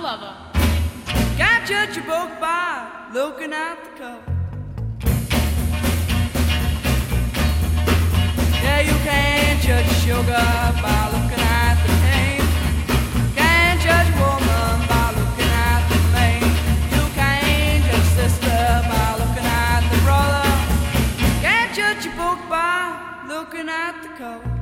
of them. Can't judge a book by looking at the cover. Yeah, you can't judge sugar by looking at the cane. Can't judge a woman by looking at the mane. You can't judge sister by looking at the brother. Can't judge a book by looking at the cover.